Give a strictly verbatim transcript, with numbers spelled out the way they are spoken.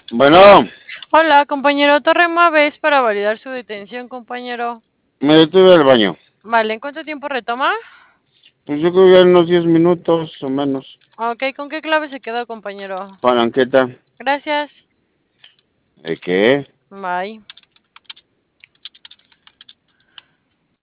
Bueno, Hola, compañero Torrema, ¿ves para validar su detención, compañero? me detuve al baño. Vale, ¿en cuánto tiempo retoma? Pues yo creo que ya en unos diez minutos o menos. Ok, ¿con qué clave se quedó, compañero? Palanqueta. Gracias. ¿De qué? Bye.